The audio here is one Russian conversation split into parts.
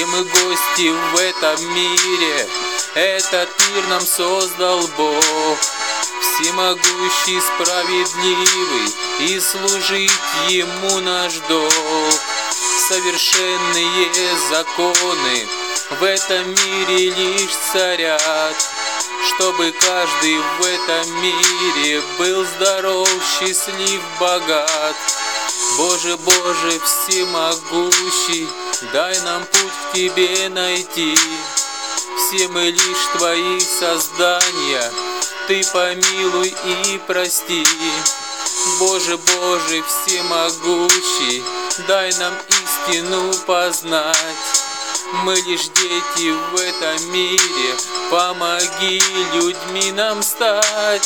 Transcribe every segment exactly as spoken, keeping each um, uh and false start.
Все мы гости в этом мире, этот мир нам создал Бог. Всемогущий, справедливый, и служить Ему наш долг. Совершенные законы в этом мире лишь царят, чтобы каждый в этом мире был здоров, счастлив, богат. Боже, Боже, всемогущий, дай нам путь к Тебе найти. Все мы лишь Твои создания, Ты помилуй и прости. Боже, Боже, всемогущий, дай нам истину познать. Мы лишь дети в этом мире, помоги людьми нам стать.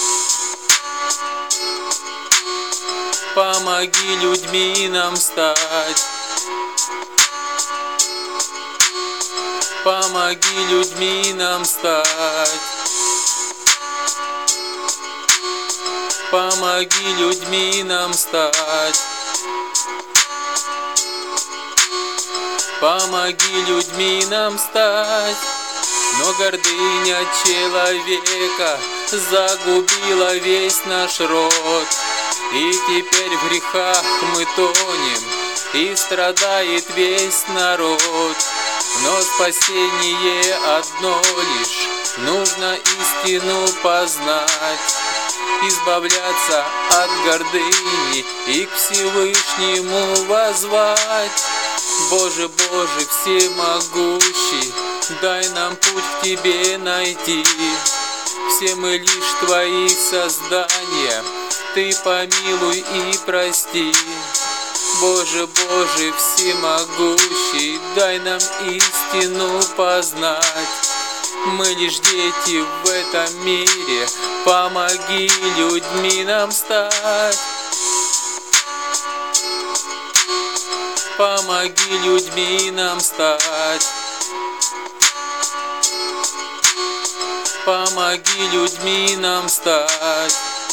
Помоги людьми нам стать. Помоги людьми нам стать. Помоги людьми нам стать. Помоги людьми нам стать. Но гордыня человека загубила весь наш род. И теперь в грехах мы тонем, и страдает весь народ. Но спасение одно лишь, нужно истину познать. Избавляться от гордыни и к Всевышнему воззвать. Боже, Боже, всемогущий, дай нам путь к Тебе найти. Все мы лишь Твои создания, Ты помилуй и прости. Боже, Боже, всемогущий, дай нам истину познать. Мы лишь дети в этом мире, помоги людьми нам стать. Помоги людьми нам стать. Помоги людьми нам стать.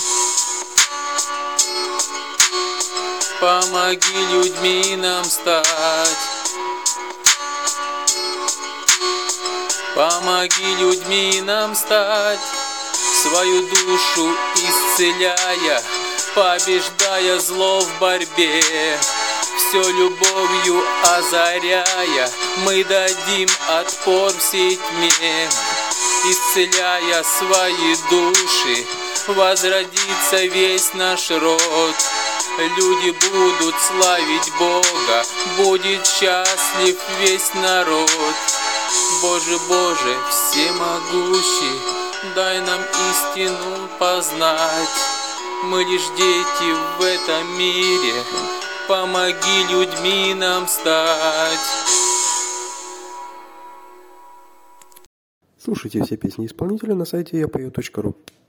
Помоги людьми нам стать. Помоги людьми нам стать. Свою душу исцеляя, побеждая зло в борьбе. Все любовью озаряя, мы дадим отпор всей тьме. Исцеляя свои души, возродится весь наш род. Люди будут славить Бога, будет счастлив весь народ. Боже, Боже, всемогущий, дай нам истину познать. Мы лишь дети в этом мире, помоги людьми нам стать. Слушайте все песни исполнителя на сайте я пою точка ру.